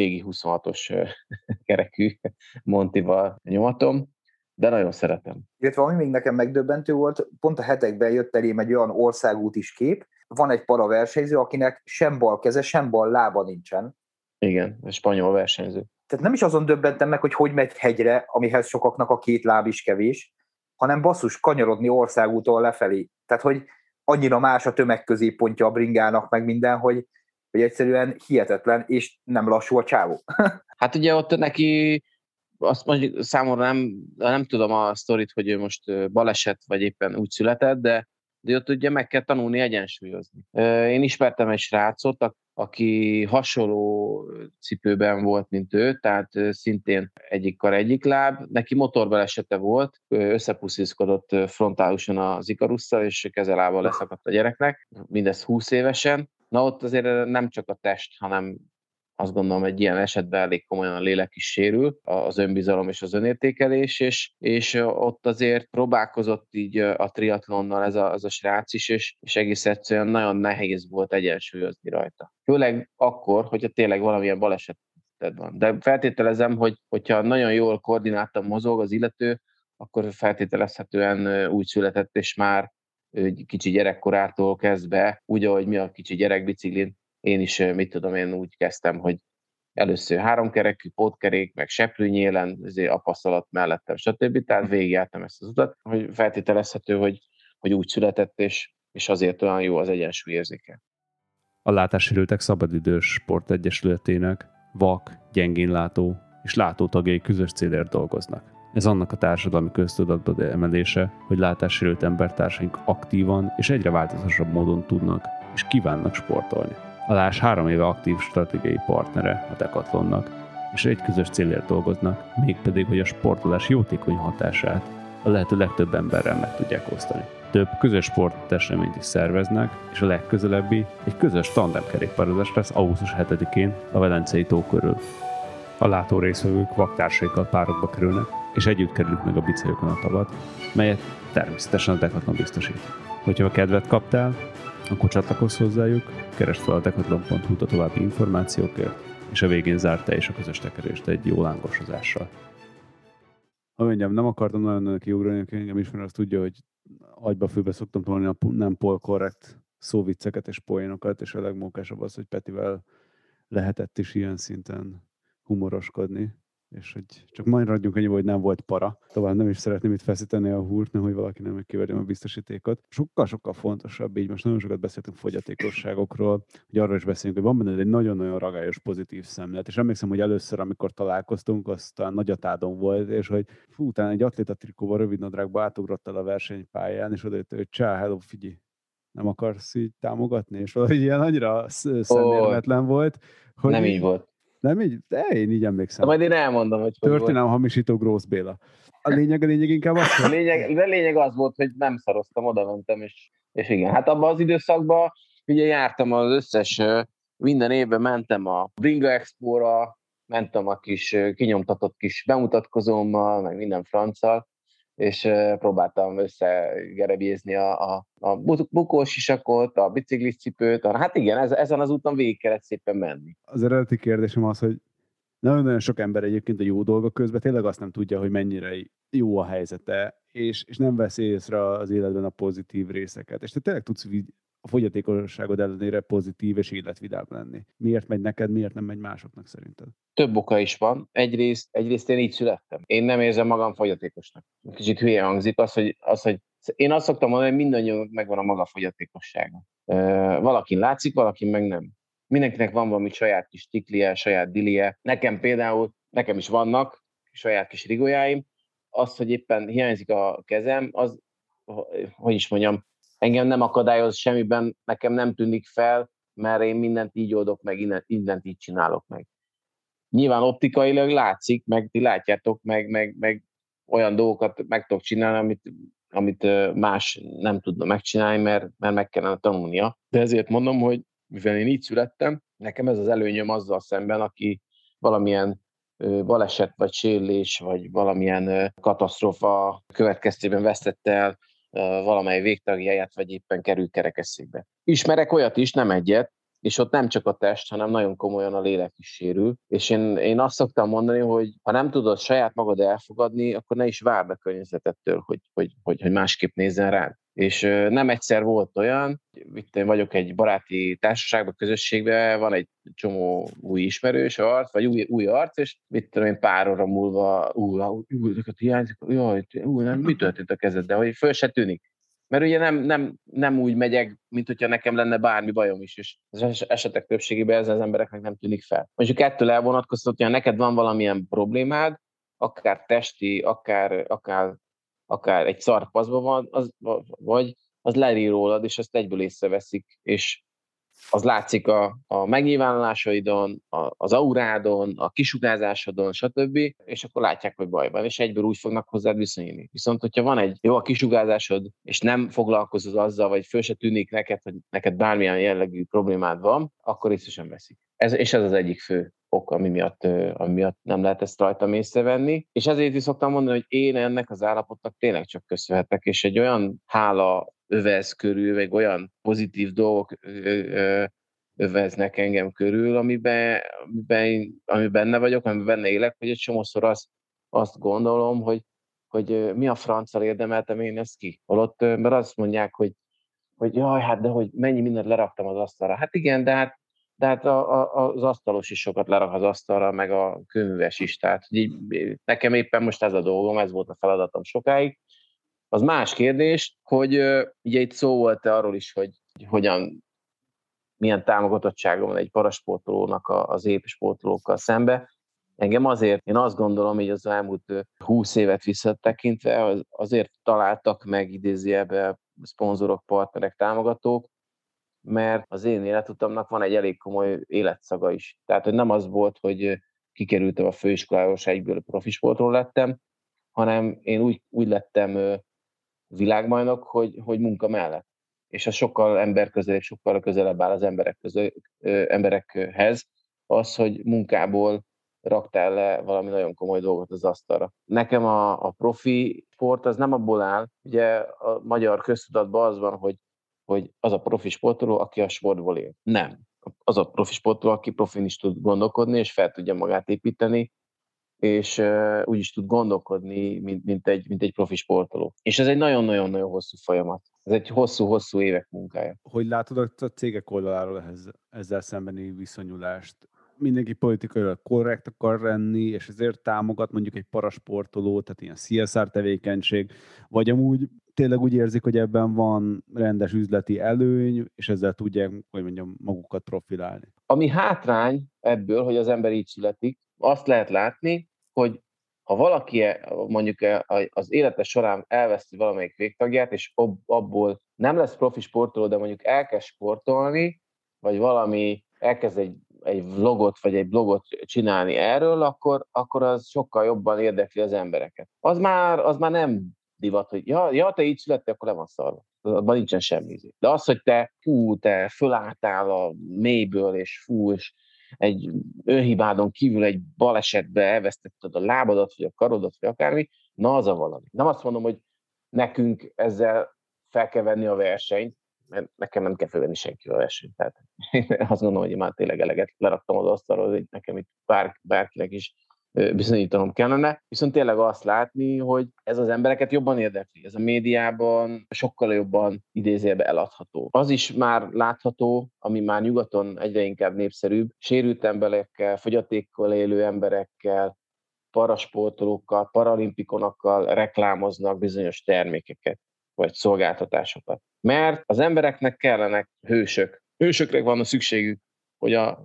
26-os kerekű Montival nyomatom, de nagyon szeretem. Illetve ami még nekem megdöbbentő volt, pont a hetekben jött elém egy olyan országútis kép, van egy para versenyző, akinek sem bal keze, sem bal lába nincsen. Igen, a spanyol versenyző. Tehát nem is azon döbbentem meg, hogy megy hegyre, amihez sokaknak a 2 láb is kevés, hanem basszus kanyarodni országútól lefelé. Tehát, hogy annyira más a tömegközéppontja a bringának, meg minden, hogy egyszerűen hihetetlen, és nem lassú a csávó. Hát ugye ott neki, azt mondjuk számomra nem tudom a sztorit, hogy ő most baleset, vagy éppen úgy született, de ott ugye meg kell tanulni egyensúlyozni. Én ismertem egy srácot, aki hasonló cipőben volt, mint ő, tehát szintén egyik kar, egyik láb. Neki motorbalesete volt, összepuszilszkodott frontálisan az Ikarusszal, és kezelába leszakadt a gyereknek, mindez 20 évesen. Na ott azért nem csak a test, hanem azt gondolom, egy ilyen esetben elég komolyan a lélek is sérül, az önbizalom és az önértékelés, és ott azért próbálkozott így a triatlonnal ez a srác is, és egész egyszerűen nagyon nehéz volt egyensúlyozni rajta. Főleg akkor, hogyha tényleg valamilyen baleset van. De feltételezem, hogyha nagyon jól koordináltan mozog az illető, akkor feltételezhetően úgy született, és már kicsi gyerekkorától kezdve, úgy, ahogy mi a kicsi gyerekbiciklin, én is, én úgy kezdtem, hogy először 3 kerekű, pótkerék, meg seprűnyélen, apasztalat mellettem, stb. Tehát végigjártam ezt az utat, hogy feltételezhető, hogy úgy született, és azért olyan jó az egyensúlyérzéke. A Látássérültek Szabadidős Sportegyesületének vak, gyengénlátó és látótagjai közös célért dolgoznak. Ez annak a társadalmi köztudatba emelése, hogy látássérült embertársaink aktívan és egyre változatos módon tudnak és kívánnak sportolni. A Lás 3 éve aktív stratégiai partnere a Decathlonnak, és egy közös célért dolgoznak, mégpedig, hogy a sportolás jótékony hatását a lehető legtöbb emberrel meg tudják osztani. Több közös sporteseményt is szerveznek, és a legközelebbi egy közös tandemkerékpározás lesz augusztus 7-én a Velencei tó körül. A látó résztvevők vaktársaikkal párokba kerülnek, és együtt kerülik meg a bicajokon a tavat, melyet természetesen a Decathlon biztosít. Hogyha kedvet kaptál, akkor csatlakozz hozzájuk, keresd fel a decathlon.hu-t a további információkért, és a végén zárd te is a közös tekerést egy jó lángosozással. Ha mondjam, nem akartam nagyon kiugrani, aki engem ismer, azt tudja, hogy agyba-fülbe szoktam tolni a nem polkorrekt szóvicceket és poénokat, és a legmunkásabb az, hogy Petivel lehetett is ilyen szinten humoroskodni, és hogy csak maradjunk annyiba, hogy nem volt para. Tovább nem is szeretném itt feszíteni a húrt, nehogy valaki nem megkiverjem a biztosítékot. Sokkal-sokkal fontosabb, így most nagyon sokat beszéltünk fogyatékosságokról, hogy arról is beszélünk, hogy van benne egy nagyon-nagyon ragályos pozitív szemlélet. És emlékszem, hogy először, amikor találkoztunk, aztán Nagyatádon volt, és hogy utána egy atléta trikóval, rövid nadrágba átugrott el a versenypályán, és odajött, hogy csá, hello, figyelj, nem akarsz így támogatni? És valahogy ilyen annyira szemérmetlen volt, hogy nem így volt. Nem így? De én így emlékszem. De majd én elmondom, hogy Történelem hamisító Grósz Béla. A lényeg inkább az, hogy... A lényeg az volt, hogy nem szaroztam, oda mentem, és igen. Hát abban az időszakban ugye jártam az összes, minden évben mentem a Bringa Expo-ra, mentem a kis kinyomtatott kis bemutatkozómmal, meg minden franccal, és próbáltam összegerebjézni a bukós sisakot, a bicikliscipőt, hát igen, ezen az úton végig kellett szépen menni. Az eredeti kérdésem az, hogy nagyon-nagyon sok ember egyébként a jó dolgok közben tényleg azt nem tudja, hogy mennyire jó a helyzete, és nem veszi észre az életben a pozitív részeket. És te tényleg tudsz a fogyatékosságod ellenére pozitív és életvidám lenni. Miért megy neked, miért nem megy másoknak szerinted? Több oka is van. Egyrészt én így születtem. Én nem érzem magam fogyatékosnak. Kicsit hülye hangzik hogy én azt szoktam mondani, hogy mindannyiunknak megvan a maga fogyatékossága. Valakin látszik, valakin meg nem. Mindenkinek van valami saját kis tiklie, saját dilie. Nekem is vannak saját kis rigójáim. Az, hogy éppen hiányzik a kezem, az, hogy is mondjam, engem nem akadályoz semmiben, nekem nem tűnik fel, mert én mindent így oldok meg, mindent így csinálok meg. Nyilván optikailag látszik, meg ti látjátok, meg olyan dolgokat meg tudok csinálni, amit más nem tudna megcsinálni, mert meg kellene tanulnia. De ezért mondom, hogy mivel én így születtem, nekem ez az előnyöm azzal szemben, aki valamilyen baleset, vagy sérülés, vagy valamilyen katasztrófa következtében vesztette el valamely végtagjáját, vagy éppen kerül kerekesszékbe. Ismerek olyat is, nem egyet, és ott nem csak a test, hanem nagyon komolyan a lélek is sérül. És én azt szoktam mondani, hogy ha nem tudod saját magad elfogadni, akkor ne is várd a környezetettől, hogy másképp nézzen rád. És nem egyszer volt olyan, itt én vagyok egy baráti társaságban, közösségben, van egy csomó új ismerős arc, vagy új arc, és mit tudom én, pár óra múlva, hiányzik, mi történt a kezeddel, hogy föl se tűnik. Mert ugye nem úgy megyek, mint hogyha nekem lenne bármi bajom is, és az esetek többségében ez az embereknek nem tűnik fel. Mondjuk ettől elvonatkoztat, hogy neked van valamilyen problémád, akár testi, akár egy szarpaszban van, vagy az lerír rólad, és azt egyből észreveszik, és az látszik a megnyilvánulásaidon, az aurádon, a kisugárzásodon, stb., és akkor látják, hogy baj van, és egyből úgy fognak hozzád viszonyulni. Viszont, hogyha van egy jó a kisugárzásod, és nem foglalkozol azzal, vagy föl se tűnik neked, hogy neked bármilyen jellegű problémád van, akkor észre sem veszik. Ez az egyik fő ok, ami miatt nem lehet ezt rajtam észrevenni. És ezért is szoktam mondani, hogy én ennek az állapotnak tényleg csak köszönhetek, és egy olyan hála övez körül, vagy olyan pozitív dolgok öveznek engem körül, amiben benne vagyok, amiben benne élek, hogy egy csomószor azt gondolom, hogy mi a franccal érdemeltem én ezt ki. Holott, mert azt mondják, hogy jaj, hát de hogy mennyi mindent leraktam az asztalra. Hát igen, de hát az asztalos is sokat lerak az asztalra, meg a kőműves is. Tehát így, nekem éppen most ez a dolgom, ez volt a feladatom sokáig. Az más kérdés, hogy ugye itt szó volt arról is, hogy milyen támogatottsága van egy parasportolónak az épsportolókkal szembe. Engem azért, én azt gondolom, hogy az elmúlt 20 évet visszatekintve azért találtak meg idézőjelben szponzorok, partnerek, támogatók, mert az én életutamnak van egy elég komoly életszaga is. Tehát, hogy nem az volt, hogy kikerültem a főiskoláról, és egyből profisportoló lettem, hanem én úgy lettem világbajnok, hogy munka mellett. És az sokkal közelebb áll az emberekhez, az, hogy munkából raktál le valami nagyon komoly dolgot az asztalra. Nekem a profi sport az nem abból áll, ugye a magyar köztudatban az van, hogy az a profi sportoló, aki a sportból él. Nem. Az a profi sportoló, aki profin is tud gondolkodni, és fel tudja magát építeni, és úgy is tud gondolkodni, mint egy profi sportoló. És ez egy nagyon-nagyon hosszú folyamat. Ez egy hosszú évek munkája. Hogy látod a cégek oldaláról ezzel szembeni viszonyulást? Mindenki politikailag korrekt akar lenni, és ezért támogat mondjuk egy parasportolót, tehát ilyen CSR tevékenység, vagy amúgy tényleg úgy érzik, hogy ebben van rendes üzleti előny, és ezzel tudják, hogy mondjam, magukat profilálni. Ami hátrány ebből, hogy az ember így születik, azt lehet látni, hogy ha valaki mondjuk az élete során elveszti valamelyik végtagját, és abból nem lesz profi sportoló, de mondjuk elkezd sportolni, vagy valami elkezd egy vlogot, vagy egy blogot csinálni erről, akkor az sokkal jobban érdekli az embereket. Az már nem divat, hogy te így születtél, akkor le van szarva. Abban nincsen semmi. De az, hogy te fölálltál a mélyből, és egy önhibádon kívül egy balesetbe elvesztetted a lábadat, vagy a karodat, vagy akármi, na az a valami. Nem azt mondom, hogy nekünk ezzel fel kell venni a versenyt, mert nekem nem kell felvenni senki a versenyt. Tehát én azt gondolom, hogy már tényleg eleget leraktam az asztalról, hogy nekem itt bárkinek is bizonyítanom kellene. Viszont tényleg azt látni, hogy ez az embereket jobban érdekli. Ez a médiában sokkal jobban idézőjelben eladható. Az is már látható, ami már nyugaton egyre inkább népszerűbb, sérült emberekkel, fogyatékkal élő emberekkel, parasportolókkal, paralimpikonokkal reklámoznak bizonyos termékeket vagy szolgáltatásokat. Mert az embereknek kellenek hősök. Hősökre van a szükségük, hogy a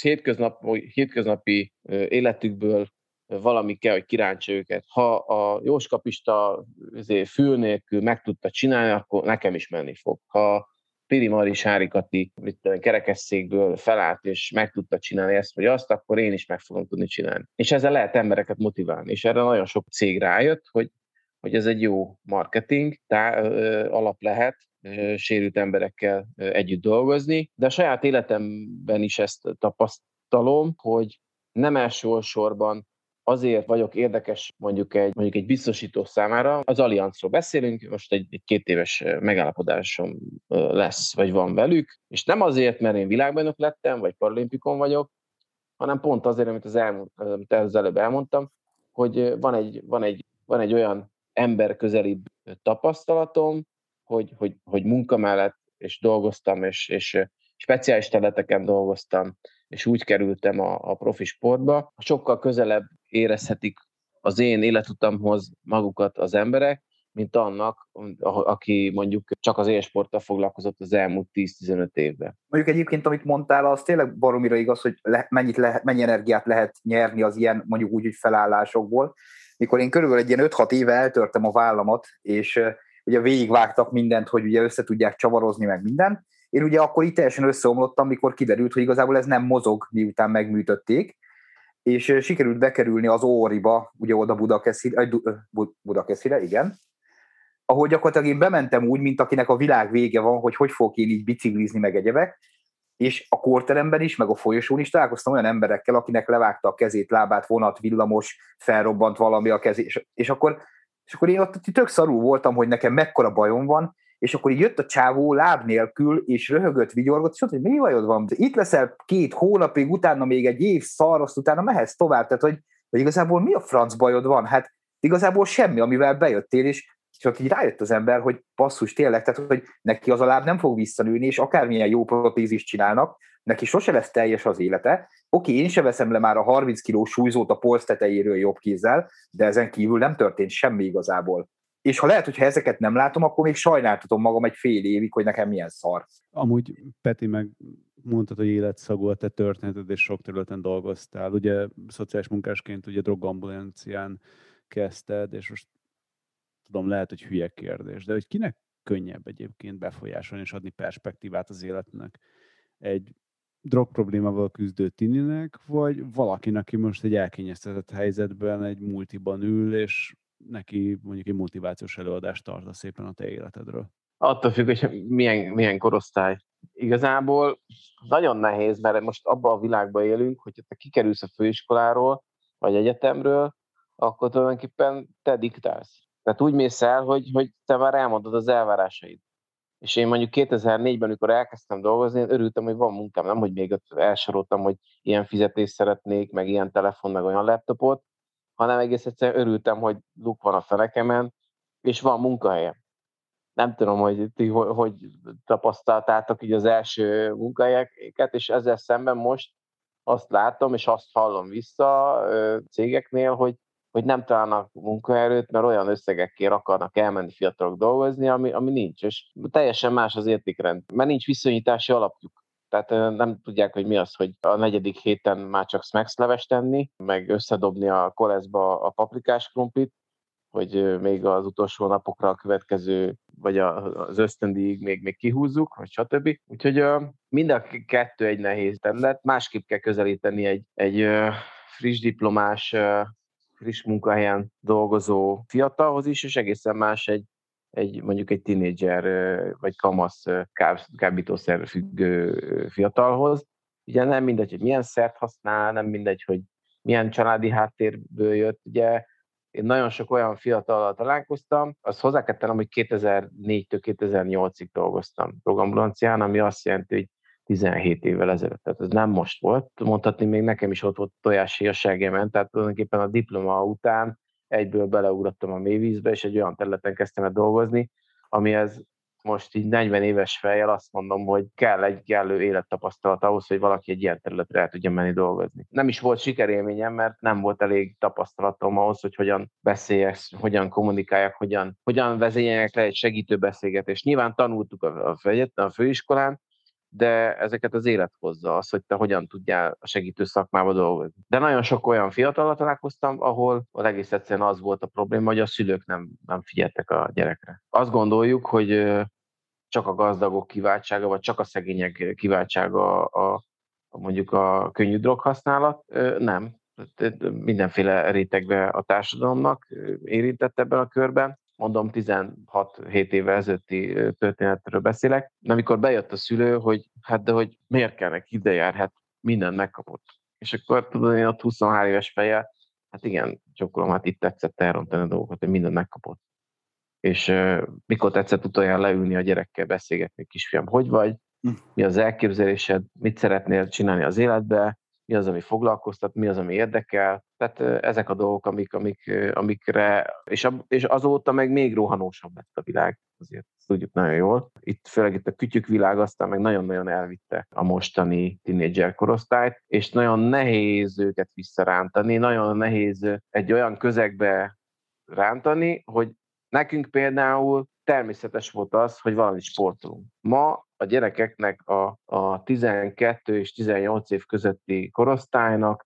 hétköznapi életükből valami kell, hogy kirántsa őket. Ha a Jóska Pista fül nélkül meg tudta csinálni, akkor nekem is menni fog. Ha Piri Mari Sári Kati kerekesszékből felállt és meg tudta csinálni ezt vagy azt, akkor én is meg fogom tudni csinálni. És ezzel lehet embereket motiválni. És erre nagyon sok cég rájött, hogy ez egy jó marketing alap lehet sérült emberekkel együtt dolgozni, de a saját életemben is ezt tapasztalom, hogy nem elsősorban azért vagyok érdekes mondjuk egy biztosító számára. Az Allianzról beszélünk, most egy 2 éves megállapodásom lesz, vagy van velük, és nem azért, mert én világbajnok lettem, vagy paralimpikon vagyok, hanem pont azért, amit az előbb elmondtam, hogy van egy olyan emberközelibb tapasztalatom, hogy munka mellett és dolgoztam, és speciális területeken dolgoztam, és úgy kerültem a profi sportba. Sokkal közelebb érezhetik az én életutamhoz magukat az emberek, mint annak, aki mondjuk csak az élsporttal foglalkozott az elmúlt 10-15 évben. Mondjuk egyébként, amit mondtál, az tényleg baromira igaz, hogy mennyi energiát lehet nyerni az ilyen mondjuk úgy felállásokból. Mikor én körülbelül egy ilyen 5-6 éve eltörtem a vállamat, és ugye végigvágtak mindent, hogy ugye össze tudják csavarozni meg minden. Én ugye akkor itt teljesen összeomlottam, mikor kiderült, hogy igazából ez nem mozog, miután megműtötték, és sikerült bekerülni az Óriba, ugye oda Budakeszire, igen, ahol gyakorlatilag én bementem úgy, mint akinek a világ vége van, hogy fogok én így biciklizni meg egyebek, és a kórteremben is, meg a folyosón is találkoztam olyan emberekkel, akinek levágta a kezét, lábát, vonat, villamos, felrobbant valami a kezét, és akkor én ott tök szarul voltam, hogy nekem mekkora bajom van, és akkor így jött a csávó láb nélkül, és röhögött, vigyorgott, és mondta, hogy mi bajod van? Itt leszel 2 hónapig, utána még egy év szar, azt utána mehetsz tovább, tehát hogy igazából mi a franc bajod van? Hát igazából semmi, amivel bejöttél, és ott így rájött az ember, hogy basszus, tényleg, tehát hogy neki az a láb nem fog visszanőni, és akármilyen jó protézist csinálnak, neki sose lesz teljes az élete. Oké, én sem veszem le már a 30 kilós súlyzót a polc tetejéről jobb kézzel, de ezen kívül nem történt semmi igazából. És ha lehet, hogyha ezeket nem látom, akkor még sajnáltatom magam egy fél évig, hogy nekem milyen szar. Amúgy Peti meg mondtad, hogy életszagú a te történeted, és sok területen dolgoztál. Ugye szociális munkásként ugye drogambulancián kezdted, és most tudom, lehet, hogy hülye kérdés, de hogy kinek könnyebb egyébként befolyásolni és adni perspektívát az életnek? Egy drog problémával küzdő tininek, vagy valakinek, aki most egy elkényeztetett helyzetben egy multiban ül, és neki mondjuk egy motivációs előadást tartasz szépen a te életedről? Attól függ, hogy milyen korosztály. Igazából nagyon nehéz, mert most abban a világban élünk, hogyha te kikerülsz a főiskoláról, vagy egyetemről, akkor tulajdonképpen te diktálsz. Tehát úgy mész el, hogy te már elmondod az elvárásaid. És én mondjuk 2004-ben, amikor elkezdtem dolgozni, én örültem, hogy van munkám, nem, hogy még elsoroltam, hogy ilyen fizetést szeretnék, meg ilyen telefon, meg olyan laptopot, hanem egész egyszerűen örültem, hogy luk van a fenekemen, és van munkahelyem. Nem tudom, hogy ti hogy tapasztaltátok így az első munkahelyeket, és ezzel szemben most azt látom, és azt hallom vissza cégeknél, hogy nem találnak munkaerőt, mert olyan összegekért akarnak elmenni fiatalok dolgozni, ami nincs, és teljesen más az értékrend, mert nincs viszonyítási alapjuk. Tehát nem tudják, hogy mi az, hogy a 4. héten már csak smacks-leves tenni, meg összedobni a koleszba a paprikás krumplit, hogy még az utolsó napokra a következő, vagy az ösztöndíjig még kihúzzuk, vagy stb. Úgyhogy mind a kettő egy nehéz terület, másképp kell közelíteni egy friss diplomás, friss munkahelyen dolgozó fiatalhoz is, és egészen más mondjuk egy tínédzser vagy kamasz kábítószer függő fiatalhoz. Ugye nem mindegy, hogy milyen szert használ, nem mindegy, hogy milyen családi háttérből jött. Ugye én nagyon sok olyan fiatallal találkoztam, azt hozzá kell tennem, hogy 2004-től 2008-ig dolgoztam programbulancián, ami azt jelenti, hogy 17 évvel ezelőtt. Tehát ez nem most volt. Mondhatni, még nekem is ott volt tojáshéj a segemen, tehát tulajdonképpen a diploma után egyből beleugrottam a mélyvízbe, és egy olyan területen kezdtem el dolgozni, amihez most így 40 éves fejjel azt mondom, hogy kell egy kellő élettapasztalat ahhoz, hogy valaki egy ilyen területre el tudja menni dolgozni. Nem is volt sikerélményem, mert nem volt elég tapasztalatom ahhoz, hogy hogyan beszéljek, hogyan kommunikáljak, hogyan vezényeljek le egy segítő beszélgetést. Nyilván tanultuk a főiskolán, de ezeket az élet hozza, az, hogy te hogyan tudjál a segítő szakmába dolgozni. De nagyon sok olyan fiatalra találkoztam, ahol egész egyszerűen az volt a probléma, hogy a szülők nem figyeltek a gyerekre. Azt gondoljuk, hogy csak a gazdagok kiváltsága, vagy csak a szegények kiváltsága mondjuk a könnyű droghasználat. Nem. Mindenféle rétegbe a társadalomnak érintett ebben a körben. Mondom, 16-7 évvel ezelőtti történetről beszélek. Amikor bejött a szülő, hogy hogy miért kell neki ide jár, hát mindent megkapott. És akkor tudod, én ott 23 éves fejjel, hát igen, csokkolom, hát itt tetszett elrontani a dolgokat, hogy mindent megkapott. És mikor tetszett utoljára leülni a gyerekkel beszélgetni, kisfiam, hogy vagy, mi az elképzelésed, mit szeretnél csinálni az életbe, mi az, ami foglalkoztat, mi az, ami érdekel. Tehát ezek a dolgok, amikre, és azóta meg még rohanósabb lett a világ, azért tudjuk nagyon jól. Főleg itt a kütyük világ aztán meg nagyon-nagyon elvitte a mostani tínédzser korosztályt, és nagyon nehéz őket visszarántani, nagyon nehéz egy olyan közegbe rántani, hogy nekünk például természetes volt az, hogy valamit sportolunk. Ma a gyerekeknek a 12 és 18 év közötti korosztálynak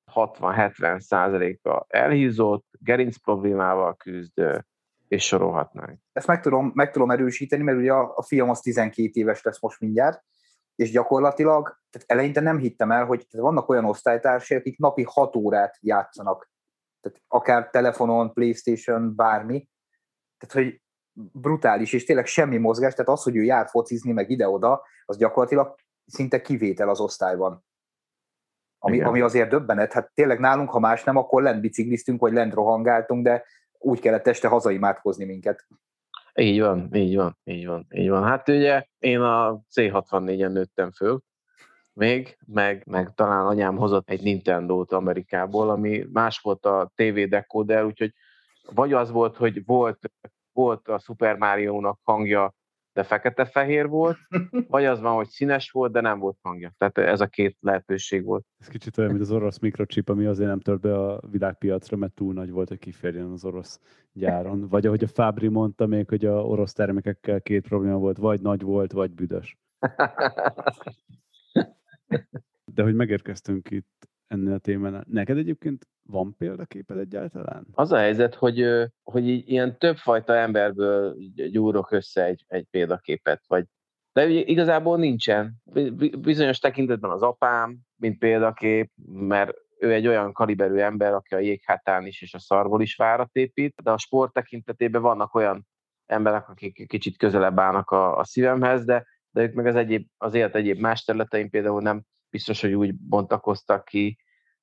60-70%-a elhízott, gerinc problémával küzd, és sorolhatnánk. Ezt meg tudom erősíteni, mert ugye a fiam az 12 éves lesz most mindjárt, és gyakorlatilag tehát eleinte nem hittem el, hogy vannak olyan osztálytársai, akik napi 6 órát játszanak. Tehát akár telefonon, PlayStation, bármi. Tehát, hogy brutális, és tényleg semmi mozgás, tehát az, hogy ő jár focizni, meg ide-oda, az gyakorlatilag szinte kivétel az osztályban. Ami azért döbbenet, hát tényleg nálunk, ha más nem, akkor lent bicikliztünk, vagy lent rohangáltunk, de úgy kellett este hazaimádkozni minket. Így van. Hát ugye én a C64-en nőttem föl, meg talán anyám hozott egy Nintendót Amerikából, ami más volt a TV dekóder, úgyhogy vagy az volt, hogy volt a Super Mario-nak hangja, de fekete-fehér volt, vagy az van, hogy színes volt, de nem volt hangja. Tehát ez a két lehetőség volt. Ez kicsit olyan, mint az orosz mikrochip, ami azért nem tört be a világpiacra, mert túl nagy volt, hogy kiférjen az orosz gyáron. Vagy ahogy a Fábri mondta még, hogy a orosz termékekkel 2 probléma volt, vagy nagy volt, vagy büdös. De hogy megérkeztünk itt ennél a témánál. Neked egyébként van példaképed egyáltalán? Az a helyzet, hogy így ilyen többfajta emberből gyúrok össze egy példaképet, de ugye igazából nincsen. Bizonyos tekintetben az apám, mint példakép, mert ő egy olyan kaliberű ember, aki a jéghátán is és a szarból is várat épít, de a sport tekintetében vannak olyan emberek, akik kicsit közelebb állnak a szívemhez, de ők meg az élet egyéb más területein például nem biztos, hogy úgy bontakoztak ki,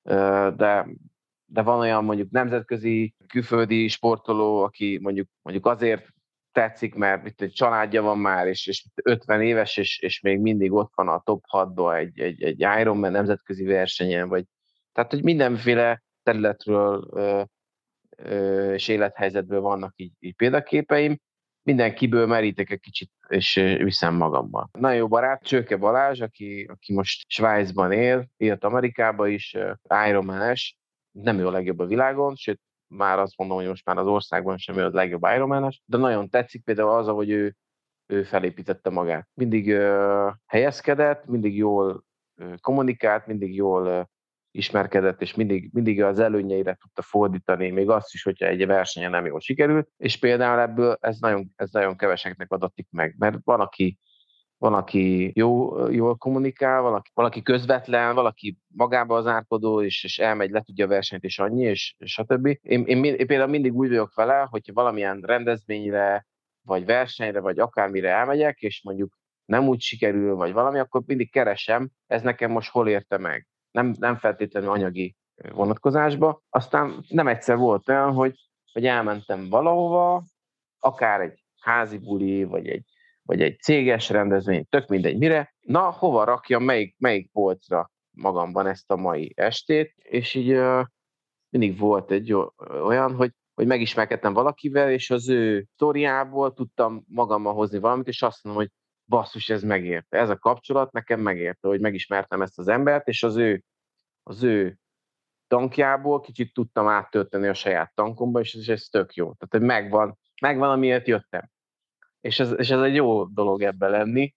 de van olyan mondjuk nemzetközi, külföldi sportoló, aki mondjuk azért tetszik, mert itt egy családja van már, és 50 éves, és még mindig ott van a top 6-ba egy Ironman nemzetközi versenyen, tehát, hogy mindenféle területről és élethelyzetből vannak így példaképeim. Mindenkiből merítek egy kicsit, és viszem magammal. Nagyon jó barát, Csőke Balázs, aki most Svájcban élt Amerikában is, Ironman-es, nem ő a legjobb a világon, sőt, már azt mondom, hogy most már az országban sem ő a legjobb Ironman-es, de nagyon tetszik például az, hogy ő felépítette magát. Mindig helyezkedett, mindig jól kommunikált, mindig jól ismerkedett, és mindig az előnyeire tudta fordítani, még azt is, hogyha egy versenyen nem jól sikerült, és például ebből ez nagyon keveseknek adatik meg, mert van, aki jól kommunikál, valaki közvetlen, valaki magába az árkodó, és elmegy, letudja a versenyt, és annyi, és stb. Én például mindig úgy vagyok vele, hogyha valamilyen rendezvényre, vagy versenyre, vagy akármire elmegyek, és mondjuk nem úgy sikerül, vagy valami, akkor mindig keresem, ez nekem most hol érte meg. Nem feltétlenül anyagi vonatkozásba. Aztán nem egyszer volt olyan, hogy elmentem valahova, akár egy házi buli, vagy egy céges rendezvény, tök mindegy mire, na, hova rakjam, melyik polcra magamban ezt a mai estét, és így mindig volt egy olyan, hogy megismerkedtem valakivel, és az ő sztoriából tudtam magammal hozni valamit, és azt mondom, hogy basszus, ez megérte. Ez a kapcsolat nekem megérte, hogy megismertem ezt az embert, és az ő tankjából kicsit tudtam áttölteni a saját tankomba, és ez tök jó. Tehát, hogy megvan, amiért jöttem. És ez egy jó dolog ebben lenni,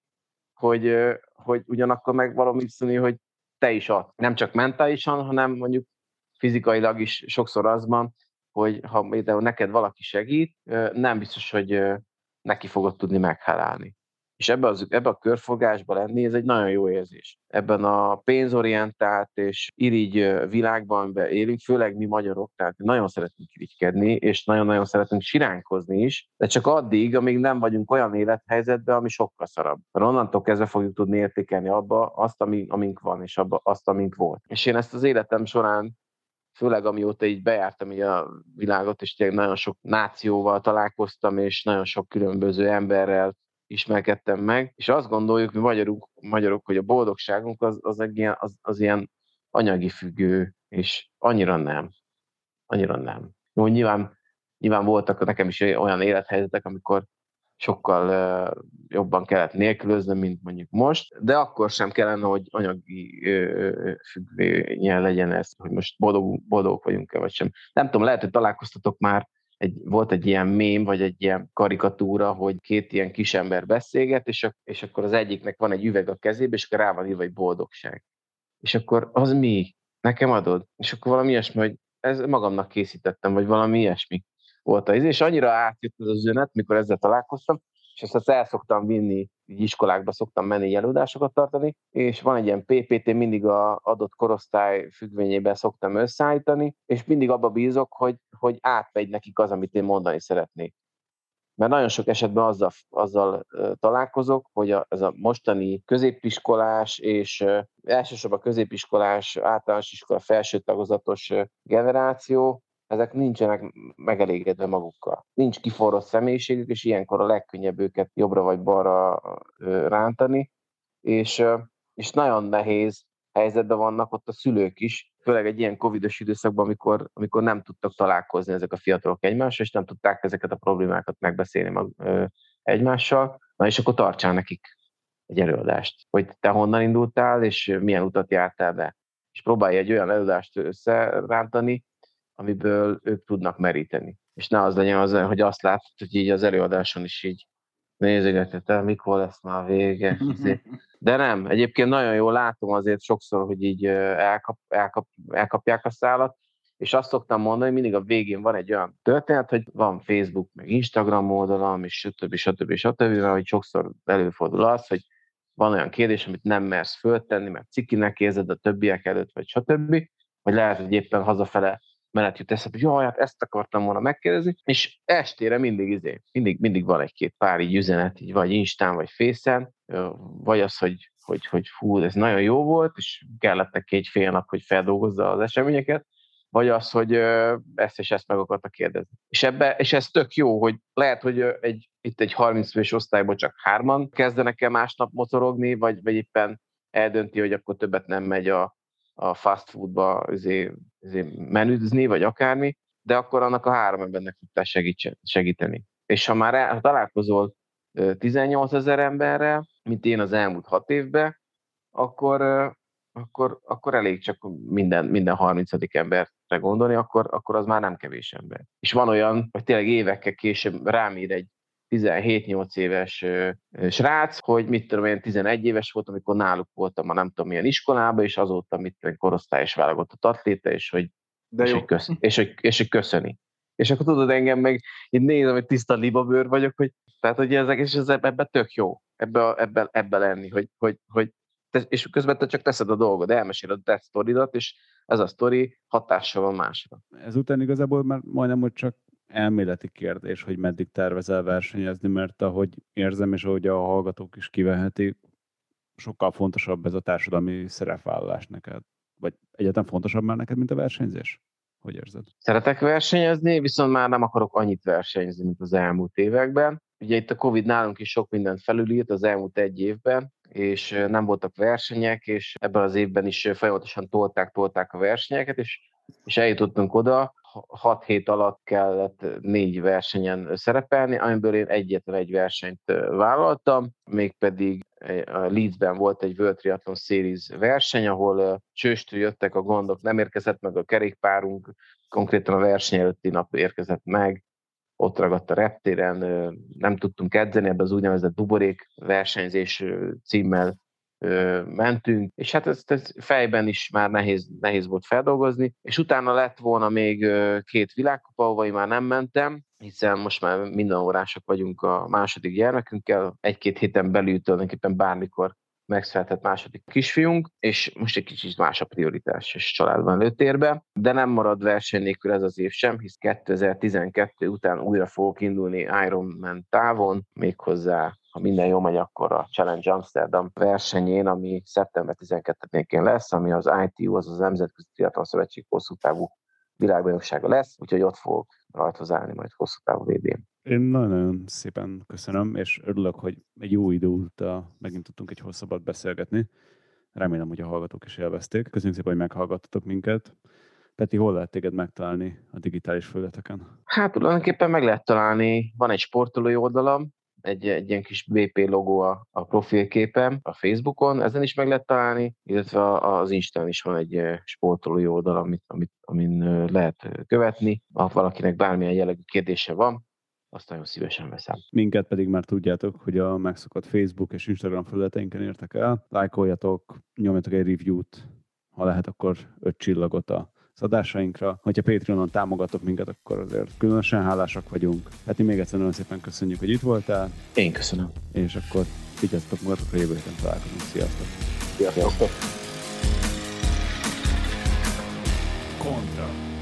hogy ugyanakkor meg valami viszonyú, hogy te is adsz. Nem csak mentálisan, hanem mondjuk fizikailag is sokszor az van, hogy ha neked valaki segít, nem biztos, hogy neki fogod tudni meghálálni. És ebbe a körforgásban lenni, ez egy nagyon jó érzés. Ebben a pénzorientált és irigy világban, amiben élünk, főleg mi magyarok, tehát nagyon szeretünk irigykedni, és nagyon-nagyon szeretünk siránkozni is, de csak addig, amíg nem vagyunk olyan élethelyzetben, ami sokkal szarabb. Mert onnantól kezdve fogjuk tudni értékelni abba azt, amink van, és abba azt, amink volt. És én ezt az életem során, főleg amióta így bejártam így a világot, és tényleg nagyon sok nációval találkoztam, és nagyon sok különböző emberrel ismerkedtem meg, és azt gondoljuk mi magyarok, hogy a boldogságunk az ilyen anyagi függő, és annyira nem. Jó, nyilván voltak nekem is olyan élethelyzetek, amikor sokkal jobban kellett nélkülöznöm, mint mondjuk most, de akkor sem kellene, hogy anyagi függvényen legyen ez, hogy most boldogok vagyunk-e, vagy sem. Nem tudom, lehet, hogy találkoztatok már, volt egy ilyen mém, vagy egy ilyen karikatúra, hogy két ilyen kisember beszélget, és akkor az egyiknek van egy üveg a kezébe, és akkor rá van írva egy boldogság. És akkor az mi? Nekem adod? És akkor valami ilyesmi, hogy ez magamnak készítettem, vagy valami ilyesmi volt az. És annyira átjött ez az üzenet, mikor ezzel találkoztam, és ezt el szoktam vinni, így iskolákba szoktam menni előadásokat tartani, és van egy ilyen PPT, mindig az adott korosztály függvényében szoktam összeállítani, és mindig abba bízok, hogy átmegy nekik az, amit én mondani szeretnék. Mert nagyon sok esetben azzal találkozok, hogy ez a mostani középiskolás és elsősorban középiskolás, általános iskola felső tagozatos generáció, ezek nincsenek megelégedve magukkal. Nincs kiforrott személyiségük, és ilyenkor a legkönnyebb őket jobbra vagy balra rántani, és nagyon nehéz helyzetben vannak ott a szülők is, főleg egy ilyen covidos időszakban, amikor nem tudtak találkozni ezek a fiatalok egymással, és nem tudták ezeket a problémákat megbeszélni egymással, na és akkor tartsál nekik egy előadást, hogy te honnan indultál, és milyen utat jártál be. És próbálj egy olyan előadást összerántani, amiből ők tudnak meríteni. És ne az legyen, hogy azt látod, hogy így az előadáson is így nézegeted, mikor lesz már vége. De nem, egyébként nagyon jól látom azért sokszor, hogy így elkapják a szálat, és azt szoktam mondani, mindig a végén van egy olyan történet, hogy van Facebook, meg Instagram oldalam, és stb. Mert hogy sokszor előfordul az, hogy van olyan kérdés, amit nem mersz föltenni, mert cikinek érzed a többiek előtt, vagy stb. Vagy lehet, hogy éppen hazafele menet jut eszembe, hogy jaj, hát ezt akartam volna megkérdezni, és estére mindig van egy-két pár így üzenet, így vagy Instán, vagy Face-en, vagy az, hogy fú, ez nagyon jó volt, és kellett neki egy fél nap, hogy feldolgozza az eseményeket, vagy az, hogy ezt és ezt meg akarta kérdezni. És ez tök jó, hogy lehet, hogy itt egy 30 fős osztályban csak 3-an kezdenek el másnap mocorogni, vagy éppen eldönti, hogy akkor többet nem megy a fast foodba menüzni, vagy akármi, de akkor annak a 3 embernek tudtál segíteni. És ha már találkozol 18 000 emberrel, mint én az elmúlt 6 évben, akkor elég csak minden 30. emberre gondolni, akkor az már nem kevés ember. És van olyan, hogy tényleg évekkel később rám ír 17-8 éves srác, hogy mit tudom én, 11 éves volt, amikor náluk voltam, nem tudom milyen iskolában, és azóta korosztályos válogatott atléta, és hogy köszöni. És akkor tudod, engem meg én nézem, hogy tiszta libabőr vagyok, hogy tehát, hogy ezek, és ebben tök jó, ebben lenni, hogy és közben te csak teszed a dolgod, elmeséled a te sztoridat, és ez a sztori hatással van másra. Ezután igazából már majdnem, hogy csak elméleti kérdés, hogy meddig tervezel versenyezni, mert ahogy érzem, és ahogy a hallgatók is kivehetik, sokkal fontosabb ez a társadalmi szerepvállalás neked. Vagy egyáltalán fontosabb már neked, mint a versenyzés? Hogy érzed? Szeretek versenyezni, viszont már nem akarok annyit versenyezni, mint az elmúlt években. Ugye itt a Covid nálunk is sok mindent felülírt az elmúlt 1 évben, és nem voltak versenyek, és ebben az évben is folyamatosan tolták a versenyeket, és eljutottunk oda, 6 hét alatt kellett 4 versenyen szerepelni, amiből én egyetlen egy versenyt vállaltam, mégpedig a Leedsben volt egy World Triathlon Series verseny, ahol csőstől jöttek a gondok, nem érkezett meg a kerékpárunk, konkrétan a verseny előtti nap érkezett meg, ott ragadt a reptéren, nem tudtunk edzeni, ebbe az úgynevezett buborék versenyzés címmel mentünk, és hát ez fejben is már nehéz volt feldolgozni, és utána lett volna még 2 világkupa, ahova én már nem mentem, hiszen most már minden órások vagyunk a második gyermekünkkel, 1-2 héten belül tulajdonképpen bármikor megszületett második kisfiunk, és most egy kicsit más a prioritás, és családban lőtérbe, de nem marad verseny nélkül ez az év sem, hisz 2012 után újra fogok indulni Ironman távon, méghozzá, ha minden jól megy, akkor a Challenge Amsterdam versenyén, ami szeptember 12-én lesz, ami az ITU, az Nemzetközi Triatlon Szövetség hosszú távú világbajnoksága lesz, úgyhogy ott fogok rajthoz állni majd hosszú távú VB-n. Én nagyon szépen köszönöm, és örülök, hogy egy jó idő óta megint tudtunk egy hosszabbat beszélgetni. Remélem, hogy a hallgatók is élvezték. Köszönjük szépen, hogy meghallgattatok minket. Peti, hol lehet téged megtalálni a digitális felületeken? Hát tulajdonképpen meg lehet találni, van egy sportolói oldalam, egy ilyen kis BP logó a profilképem a Facebookon, ezen is meg lehet találni, illetve az Instán is van egy sportolói oldal, amin lehet követni. Ha valakinek bármilyen jellegű kérdése van, azt nagyon szívesen veszem. Minket pedig már tudjátok, hogy a megszokott Facebook és Instagram felületeinken értek el. Lájkoljatok, nyomjatok egy review-t, ha lehet, akkor 5 csillagot az adásainkra. Hogyha Patreonon támogatok minket, akkor azért különösen hálásak vagyunk. Hát még egyszer nagyon szépen köszönjük, hogy itt voltál. Én köszönöm. És akkor vigyázzatok magatokra, jövő héten találkozunk. Sziasztok! Sziasztok! Kontra.